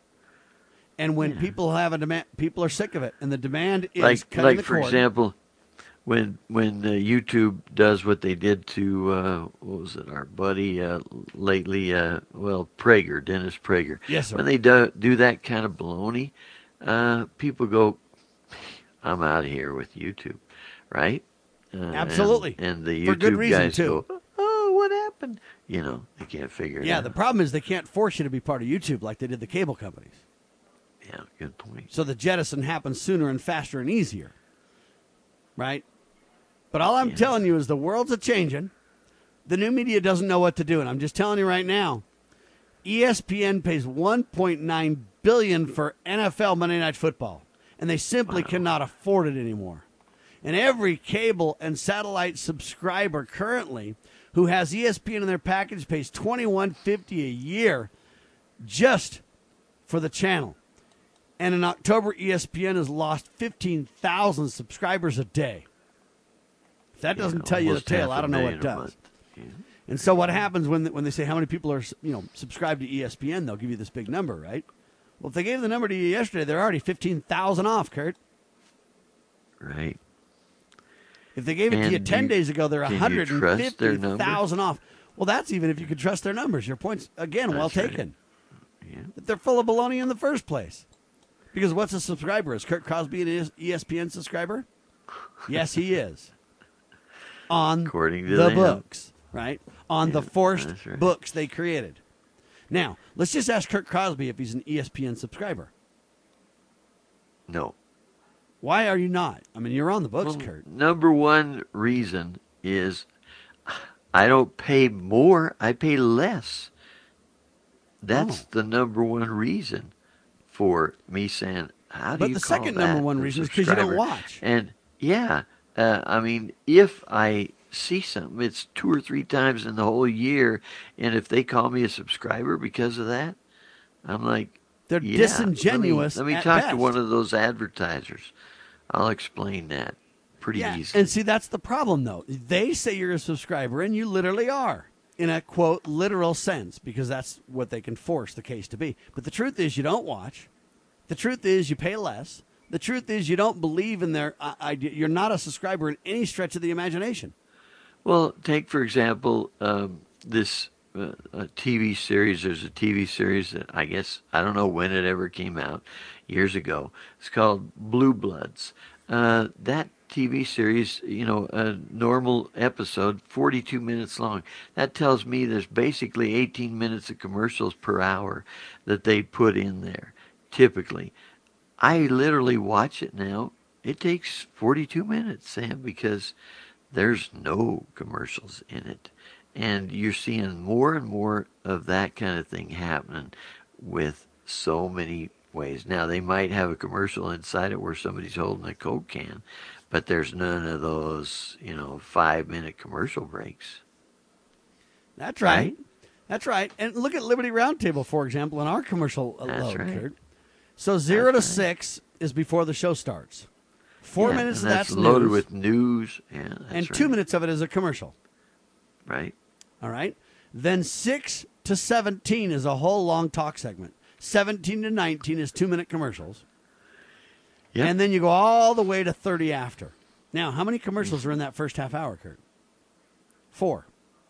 And when Yeah. people have a demand, people are sick of it. And the demand is Like, cutting like the for cord. example, when when uh, YouTube does what they did to uh, what was it, our buddy uh, lately, uh, well, Prager, Dennis Prager. Yes, sir. When they do do that kind of baloney, uh, people go, "I'm out of here with YouTube," right? Uh, Absolutely. And, and the For good YouTube reason, guys too. go, "Oh, what happened?" You know, they can't figure it Yeah, out. the problem is they can't force you to be part of YouTube like they did the cable companies. Yeah, good point. So the jettison happens sooner and faster and easier. Right? But all I'm Yeah. telling you is the world's a changing. The new media doesn't know what to do. And I'm just telling you right now, E S P N pays one point nine billion dollars for N F L Monday Night Football. And they simply cannot afford it anymore. And every cable and satellite subscriber currently who has E S P N in their package pays twenty-one fifty a year just for the channel. And in October, E S P N has lost fifteen thousand subscribers a day. If that Yeah, doesn't tell you the almost tale, half I a don't know what million a does. month. Yeah. And so what happens when when they say how many people are, you know, subscribed to E S P N, they'll give you this big number, right? Well, if they gave the number to you yesterday, they're already fifteen thousand off, Kurt. Right. If they gave it to And you ten you- days ago, they're can you one hundred trust their fifty thousand off. Well, that's even if you could trust their numbers. Your point's, again, well That's right. taken. Yeah. That they're full of baloney in the first place. Because what's a subscriber? Is Kurt Crosby an E S P N subscriber? Yes, he is. On According to the them. books, right? On the Yeah, forced that's right. books they created. Now, let's just ask Kurt Crosby if he's an E S P N subscriber. No. Why are you not? I mean, you're on the books, Well, Kurt. Number one reason is I don't pay more, I pay less. That's Oh. the number one reason for me saying, how do But you the call second that number one a reason is 'cause you don't subscriber? watch. And yeah, uh, I mean, if I see something, it's two or three times in the whole year, and if they call me a subscriber because of that, I'm like, They're yeah, disingenuous Let me, let at me talk best. to one of those advertisers. I'll explain that pretty Yeah, easily. and see, that's the problem, though. They say you're a subscriber, and you literally are. in a, quote, literal sense, because that's what they can force the case to be. But the truth is you don't watch. The truth is you pay less. The truth is you don't believe in their uh, idea. You're not a subscriber in any stretch of the imagination. Well, take, for example, um, this uh, a T V series. There's a T V series that I guess, I don't know when it ever came out, years ago. It's called Blue Bloods. Uh, that T V series, you know, a normal episode, forty-two minutes long. That tells me there's basically eighteen minutes of commercials per hour that they put in there, typically. I literally watch it now. It takes forty-two minutes, Sam, because there's no commercials in it. And you're seeing more and more of that kind of thing happening with so many ways. Now, they might have a commercial inside it where somebody's holding a Coke can, but there's none of those, you know, five-minute commercial breaks. That's right. Right? That's right. And look at Liberty Roundtable, for example, in our commercial That's load, right. Kurt. So zero That's to right. six is before the show starts. Four Yeah, minutes of and that's that's loaded news, with news. Yeah, that's and right. two minutes of it is a commercial. Right. All right. Then six to seventeen is a whole long talk segment. Seventeen to nineteen is two minute commercials. Yep. And then you go all the way to thirty after. Now, how many commercials are in that first half hour, Kurt? Four.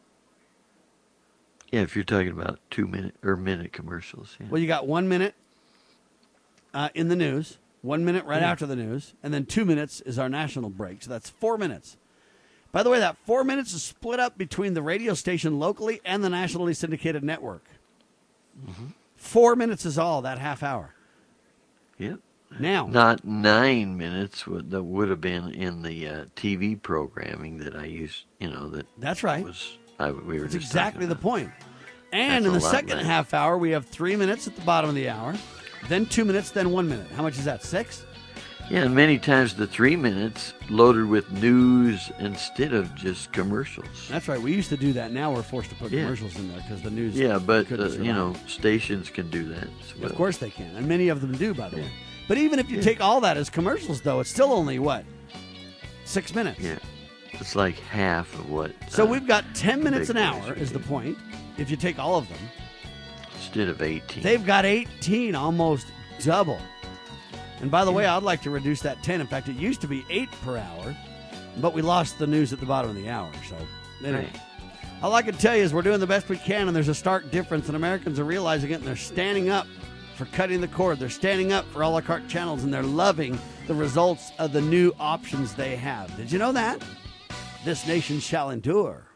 Yeah, if you're talking about two minute or minute commercials. Yeah. Well, you got one minute uh, in the news, one minute right Yeah. after the news, and then two minutes is our national break. So that's four minutes. By the way, that four minutes is split up between the radio station locally and the nationally syndicated network. Mm-hmm. Four minutes is all, that half hour. Yep. Now, Not nine minutes would, that would have been in the uh, T V programming that I used, you know, that that's right. was, I, we were That's just exactly talking the about. point. And That's in a the lot second less. half hour, we have three minutes at the bottom of the hour, then two minutes, then one minute. How much is that? Six? Yeah, and many times the three minutes loaded with news instead of just commercials. That's right. We used to do that. Now we're forced to put Yeah. commercials in there because the news. Yeah, but, couldn't uh, you survive. know, stations can do that as well. Of course they can, and many of them do, by the Yeah. way. But even if you Yeah. take all that as commercials, though, it's still only what? Six minutes. Yeah, it's like half of what. So uh, we've got ten minutes big an boys hour, would is the do. point, if you take all of them. Instead of eighteen. They've got eighteen, almost double. And by the way, I'd like to reduce that ten. In fact, it used to be eight per hour, but we lost the news at the bottom of the hour. So, anyway. Right. All I can tell you is we're doing the best we can, and there's a stark difference, and Americans are realizing it, and they're standing up for cutting the cord. They're standing up for a la carte channels, and they're loving the results of the new options they have. Did you know that? This nation shall endure.